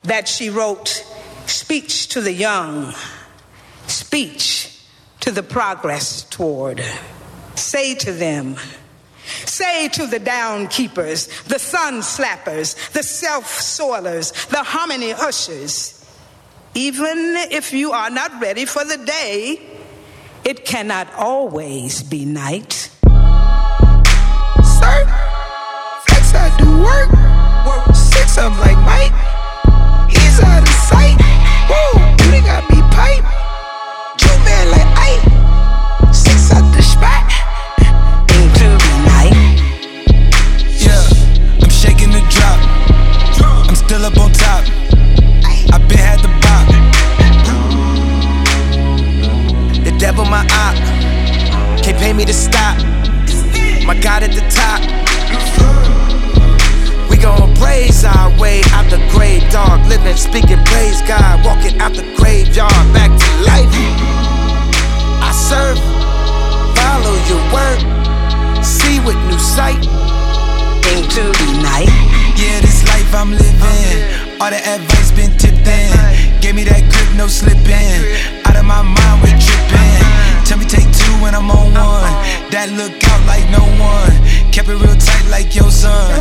that she wrote, speech to the young, speech to the progress toward. Say to them, say to the down keepers, the sun slappers, the self-soilers, the harmony ushers, even if you are not ready for the day, it cannot always be night. Sir, flex, I do work. 6 up like Mike. He's out of sight. Whoa, you done got me pipe. You man like Ike. 6 out the spot. Into the night. Yeah, I'm shaking the drop. I'm still up on top. I been had the bop. The devil my op. Can't pay me to stop. My God at the top. We gon' praise our way out the grave, dog. Living, speaking, praise God. Walking out the graveyard, back to life. I serve, follow your word. See with new sight. Into the night. Yeah, this life I'm living. All the advice been tipped in. Gave me that grip, no slipping. Out of my mind, we're tripping. Tell me take 2 when I'm on 1. That look out like no one. Kept it real tight like your son.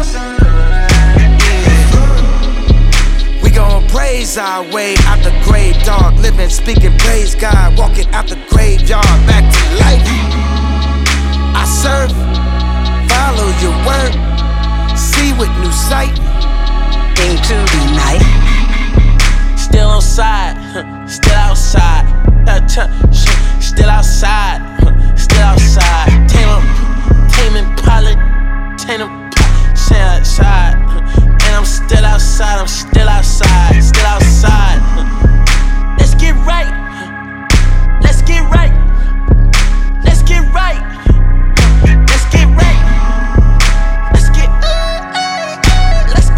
We gon' praise our way out the grave, dog. Living, speaking, praise God. Walking out the graveyard, back to life. I serve, follow your word. See with new sight. Into the night. Still on side, still outside. Still outside, still outside. Tame Impala, stay outside. And I'm still outside, I'm still outside, still outside. Let's get right, let's get right, let's get right, let's get right, let's get right, let's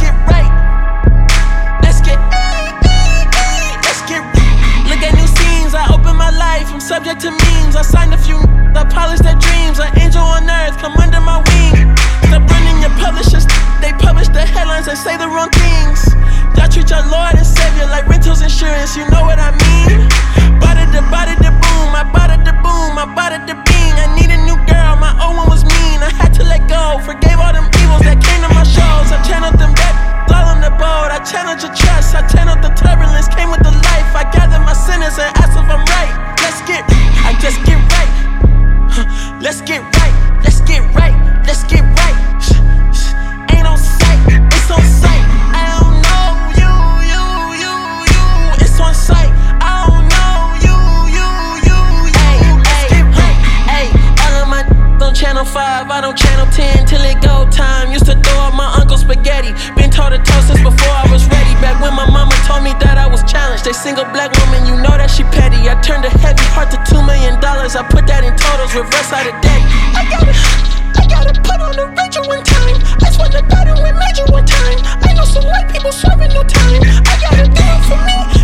get look at new scenes, I open my life, I'm subject to memes, I signed a few, I polish their dreams, an angel on earth, come under my wing. Stop running your publishers, they publish the headlines and say the wrong things. Y'all treat your Lord and Savior like rentals insurance, you know what I mean? Bada da boom, I bada da boom, I bada da bing. I need a new girl, my old one was mean, I had to let go. Forgave all them evils that came to my shows. I channeled them back, all on the boat. I channeled your trust, I channeled the turbulence, came with the life. I gathered my sinners and asked if I'm right. I just get right. Let's get right, let's get right, let's get right. Ain't on sight, it's on sight. I don't know you, it's on sight. I don't know you. Let's get right. All of my on channel 5, I don't channel 10 till it go time. Used to throw up my uncle's spaghetti. Been toe to toe since before I was ready. Back when my mama told me that I was challenged. A single black woman, you know that she petty. I turned a heavy heart to $2 million. I put that in totals, reverse out of debt. I gotta put on the Rachel one time. I swear to God, it went major one time. I know some white people serving no time. I gotta do it for me.